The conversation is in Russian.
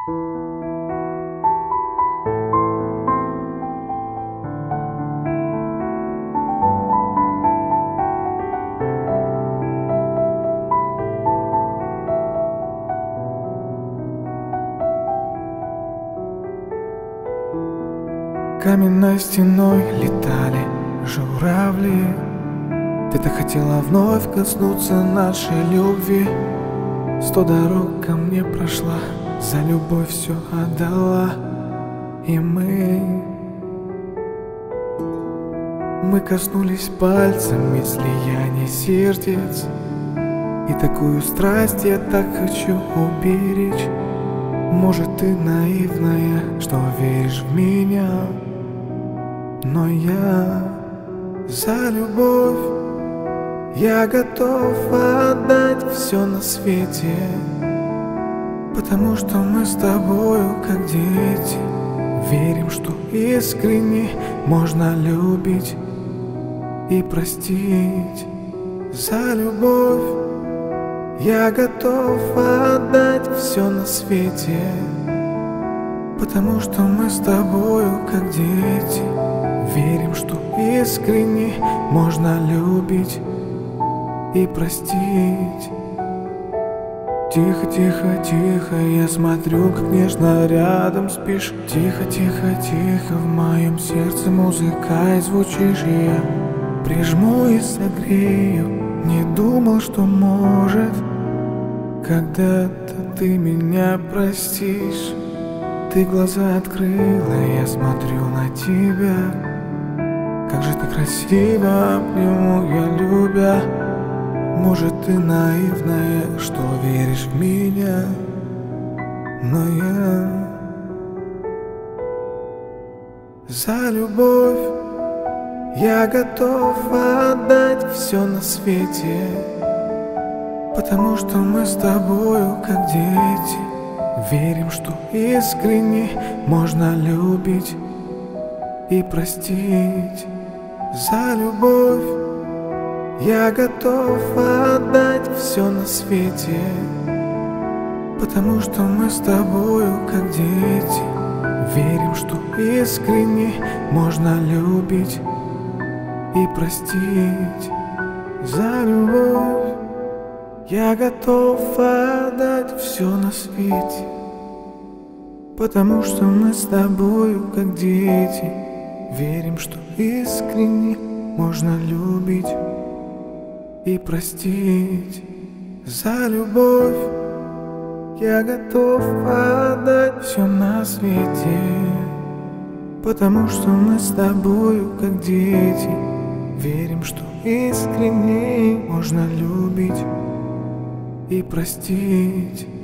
Каменной стеной летали журавли. Ты так хотела вновь коснуться нашей любви. 100 дорог ко мне прошла, за любовь все отдала. И мы коснулись пальцами слияния сердец. И такую страсть я так хочу уберечь. Может, ты наивная, что веришь в меня, но я за любовь. Я готов отдать все на свете, потому что мы с тобою как дети. Верим, что искренне можно любить и простить. За любовь я готов отдать все на свете, потому что мы с тобою как дети. Верим, что искренне можно любить и простить. Тихо, тихо, тихо, я смотрю, как нежно рядом спишь. Тихо, тихо, тихо, в моем сердце музыкой звучишь. И я прижму и согрею. Не думал, что может когда-то ты меня простишь. Ты глаза открыла, я смотрю на тебя. Как же ты красиво, обниму я любя. Может, ты наивная, что веришь в меня, но я за любовь. Я готов отдать все на свете, потому что мы с тобою как дети. Верим, что искренне можно любить и простить. За любовь я готов отдать все на свете, потому что мы с тобою как дети. Верим, что искренне можно любить и простить. За любовь я готов отдать все на свете, потому что мы с тобою как дети. Верим, что искренне можно любить и простить. За любовь я готов отдать все на свете, потому что мы с тобою как дети. Верим, что искренне можно любить и простить.